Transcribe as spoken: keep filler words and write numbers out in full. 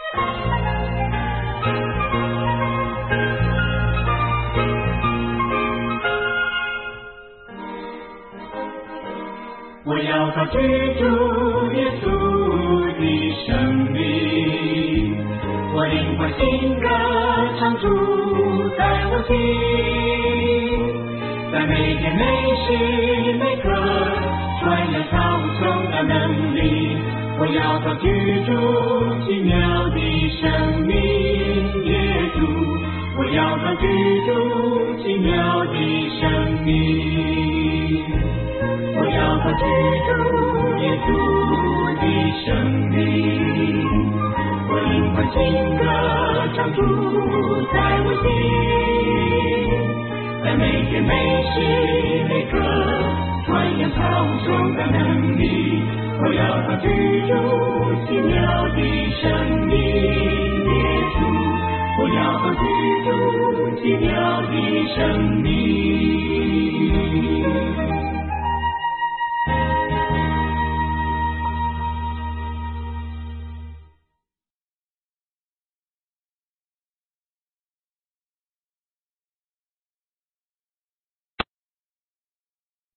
我要他居住耶稣的生命，我灵魂新歌唱主在我心，在每天每时每刻传扬超从的能力。我要他居住奇妙的生命，耶稣，我要他居住奇妙的生命。我要他居住耶稣的生命，我灵魂新歌唱主在我心，在每天每时每刻传扬超重的能力。我要他居住奇妙的生命，耶稣，我要他居住奇妙的生命。